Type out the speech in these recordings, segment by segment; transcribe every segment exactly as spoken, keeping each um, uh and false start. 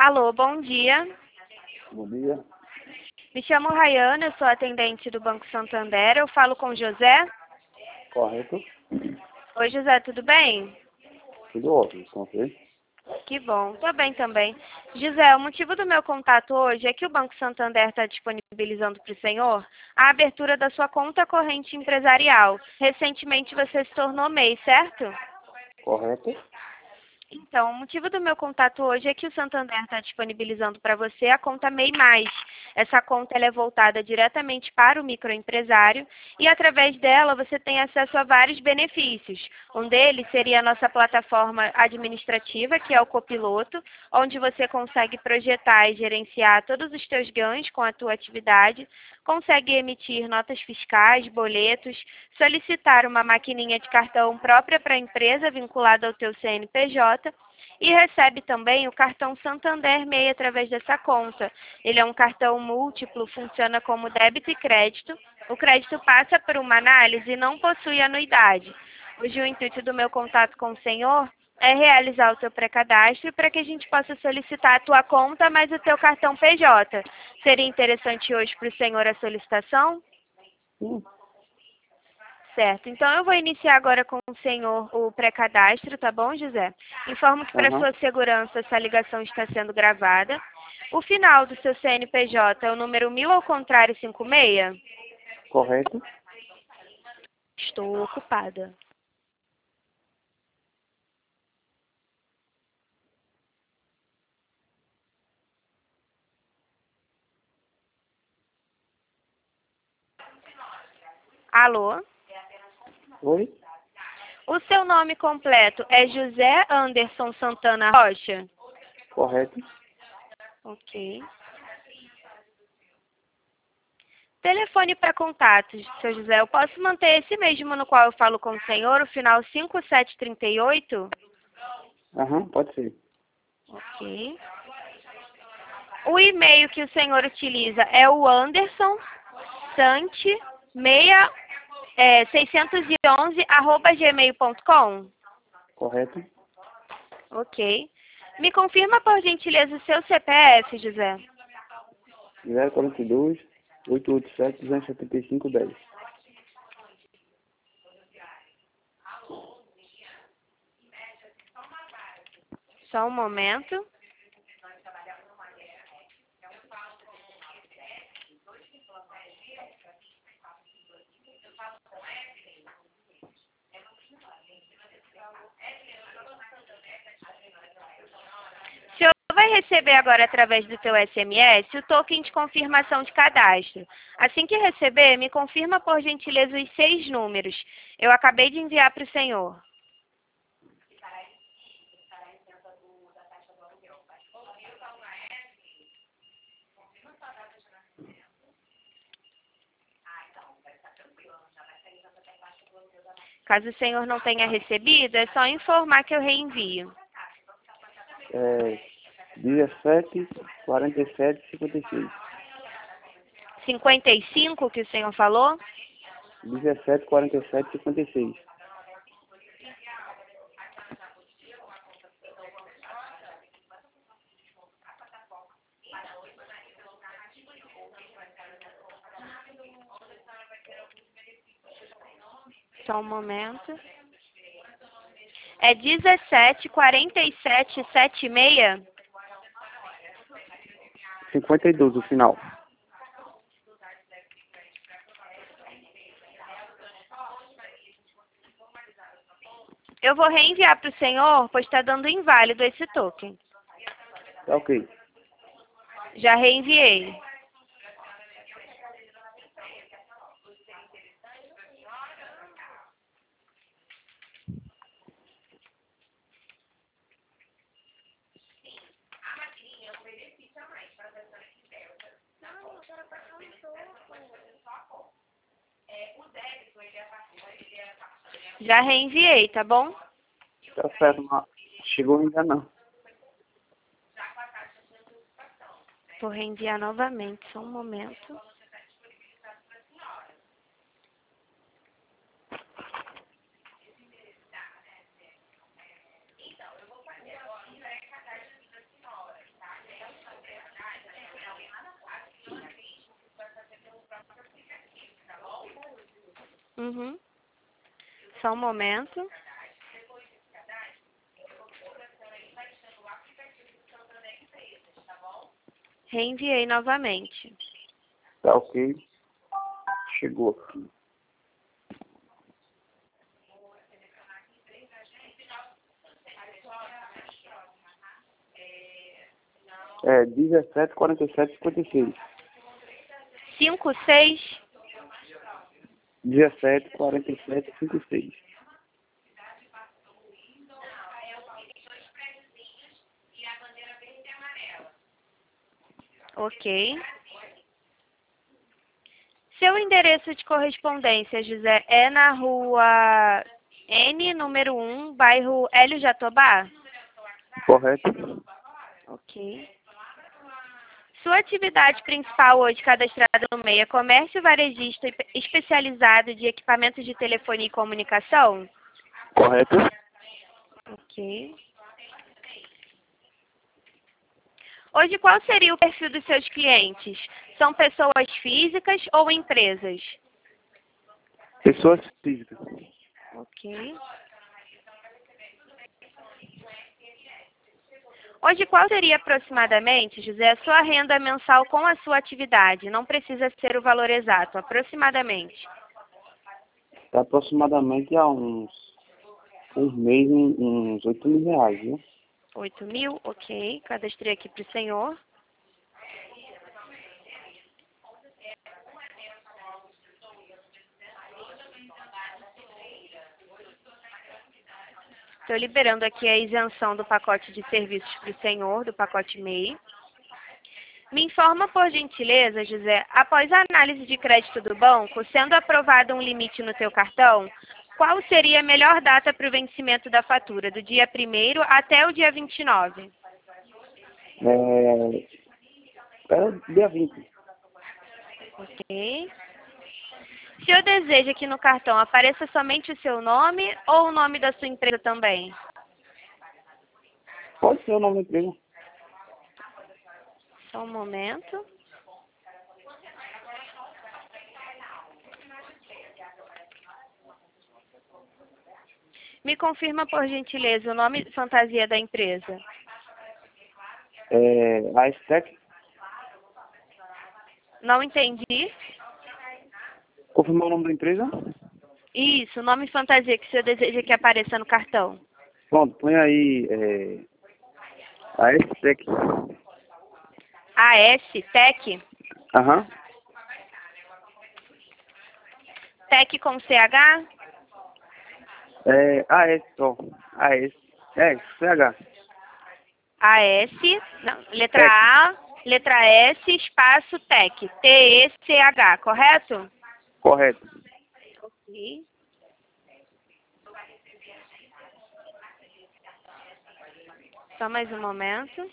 Alô, bom dia. Bom dia. Me chamo Rayana, eu sou atendente do Banco Santander. Eu falo com José. Correto? Oi, José, tudo bem? Tudo ótimo, com você? Que bom, tô bem também. José, o motivo do meu contato hoje é que o Banco Santander está disponibilizando para o senhor a abertura da sua conta corrente empresarial. Recentemente você se tornou M E I, certo? Correto? Então, o motivo do meu contato hoje é que o Santander está disponibilizando para você a conta M E I Mais. Essa conta ela é voltada diretamente para o microempresário e, através dela, você tem acesso a vários benefícios. Um deles seria a nossa plataforma administrativa, que é o Copiloto, onde você consegue projetar e gerenciar todos os seus ganhos com a tua atividade, consegue emitir notas fiscais, boletos, solicitar uma maquininha de cartão própria para a empresa vinculada ao teu C N P J e recebe também o cartão Santander M E I através dessa conta. Ele é um cartão múltiplo, funciona como débito e crédito. O crédito passa por uma análise e não possui anuidade. Hoje o intuito do meu contato com o senhor é realizar o teu pré-cadastro para que a gente possa solicitar a tua conta mais o teu cartão P J. Seria interessante hoje para o senhor a solicitação? Sim. Certo. Então, eu vou iniciar agora com o senhor o pré-cadastro, tá bom, José? Informo que, para Aham. sua segurança, essa ligação está sendo gravada. O final do seu C N P J é o número mil ao contrário cinquenta e seis? Correto? Estou ocupada. Alô? Oi? O seu nome completo é José Anderson Santana Rocha? Correto? Ok. Telefone para contatos, seu José. Eu posso manter esse mesmo no qual eu falo com o senhor, o final cinco sete três oito? Aham, pode ser. Ok. O e-mail que o senhor utiliza é o Anderson Sante é, seiscentos e onze arroba gmail ponto com? Correto? Ok. Me confirma, por gentileza, o seu C P F, José. zero quarenta e dois, oitocentos e oitenta e sete, duzentos e setenta e cinco, dez. Só um momento. O senhor vai receber agora, através do seu S M S, o token de confirmação de cadastro. Assim que receber, me confirma, por gentileza, os seis números. Eu acabei de enviar para o senhor. Caso o senhor não tenha recebido, é só informar que eu reenvio. É dezessete, quarenta e sete, cinquenta e seis. cinquenta e cinco que o senhor falou? dezessete, quarenta e sete, cinquenta e seis. Só um momento. É dezessete, quarenta e sete, setenta e seis? cinquenta e dois o final. Eu vou reenviar para o senhor, pois está dando inválido esse token. Tá ok. Já reenviei. Já reenviei, tá bom? Tá certo, mas chegou ainda não. Vou reenviar novamente, só um momento. Uhum. Só um momento. Reenviei novamente. Tá ok. Chegou aqui. É dezessete, quarenta e sete, cinquenta e seis. cinco, seis. dezessete, quarenta e sete, cinquenta e seis. Ok. Seu endereço de correspondência, José, é na rua N, número um, bairro Hélio Jatobá? Correto? Ok. Sua atividade principal hoje cadastrada no MEI é comércio varejista especializado de equipamentos de telefonia e comunicação? Correto? Ok. Hoje, qual seria o perfil dos seus clientes? São pessoas físicas ou empresas? Pessoas físicas. Ok. Hoje, qual seria aproximadamente, José, a sua renda mensal com a sua atividade? Não precisa ser o valor exato, aproximadamente. Tá aproximadamente há uns, uns meses, uns oito mil reais, viu? oito mil, ok. Cadastrei aqui para o senhor. Estou liberando aqui a isenção do pacote de serviços para o senhor, do pacote MEI. Me informa, por gentileza, José, após a análise de crédito do banco, sendo aprovado um limite no seu cartão, qual seria a melhor data para o vencimento da fatura, do dia primeiro até o dia vinte e nove? É, é dia vinte. Ok. O senhor deseja que no cartão apareça somente o seu nome ou o nome da sua empresa também? Pode ser o nome da empresa. Só um momento. Me confirma, por gentileza, o nome fantasia da empresa. É, a Estec. Não entendi. Confirmar o nome da empresa? Isso, o nome fantasia que o senhor deseja que apareça no cartão. Pronto, põe aí é, a Estec. A S, Tec, Aham. Tec com C H, É, A S só. A S. É, C H. A S, não, letra Tec. A, letra S, espaço Tec, T E C H, correto? Correto. Ok. Só mais um momento.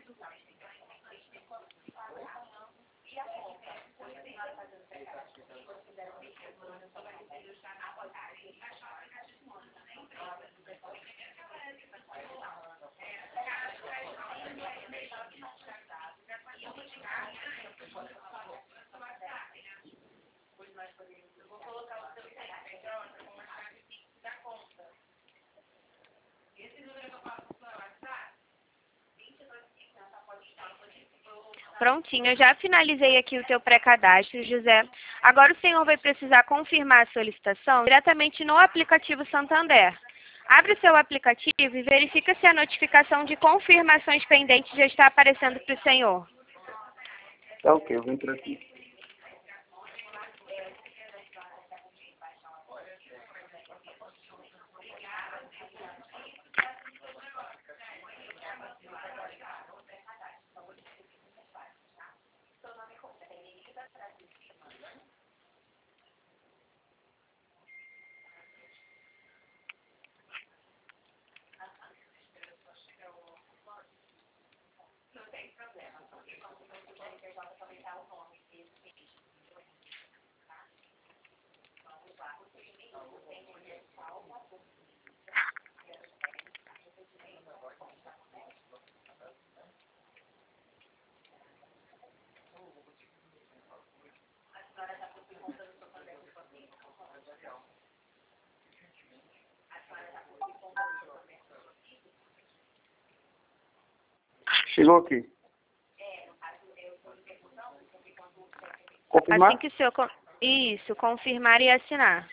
Prontinho, eu já finalizei aqui o teu pré-cadastro, José. Agora o senhor vai precisar confirmar a solicitação diretamente no aplicativo Santander. Abre o seu aplicativo e verifica se a notificação de confirmações pendentes já está aparecendo para o senhor. Tá ok, eu vou entrar aqui. Chegou aqui. Confirmar? Assim que o senhor... con- Isso, confirmar e assinar.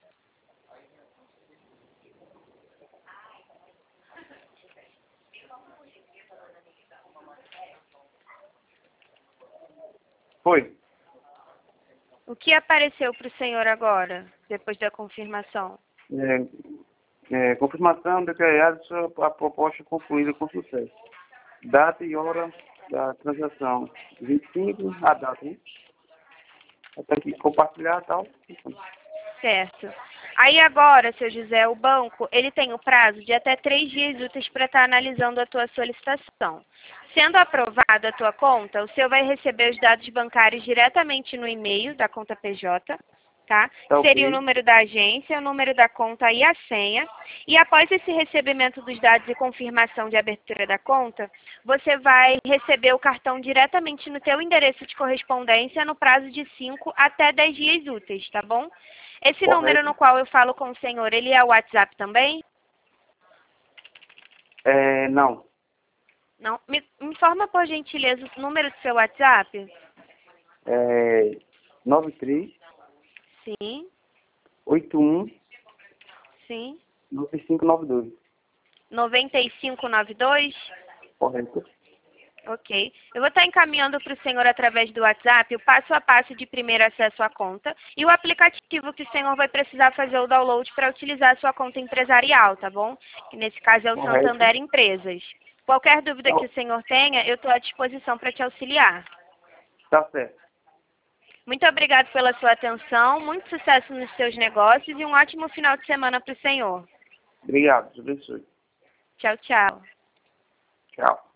Foi. O que apareceu para o senhor agora, depois da confirmação? É, é, confirmação declarada a proposta concluída com sucesso. Data e hora da transação. vinte e cinco, a data, né? Até aqui compartilhar e tal. Certo. Aí agora, seu José, o banco, ele tem o prazo de até três dias úteis para estar analisando a tua solicitação. Sendo aprovada a tua conta, o senhor vai receber os dados bancários diretamente no e-mail da conta P J, tá? Tá Seria o ok. número da agência, o número da conta e a senha. E após esse recebimento dos dados e confirmação de abertura da conta, você vai receber o cartão diretamente no teu endereço de correspondência no prazo de cinco até dez dias úteis, tá bom? Esse número Correto. no qual eu falo com o senhor, ele é o WhatsApp também? É, não. Não? Me me informa, por gentileza, o número do seu WhatsApp? É, nove três Sim, oito um sim. nove cinco nove dois. nove cinco nove dois? Correto. Ok. Eu vou estar encaminhando para o senhor através do WhatsApp o passo a passo de primeiro acesso à conta e o aplicativo que o senhor vai precisar fazer o download para utilizar a sua conta empresarial, tá bom? Que nesse caso é o Correto. Santander Empresas. Qualquer dúvida que Não, o senhor tenha, eu estou à disposição para te auxiliar. tá certo. Muito obrigado pela sua atenção, muito sucesso nos seus negócios e um ótimo final de semana para o senhor. Obrigado. Deus abençoe. Tchau, tchau. Tchau.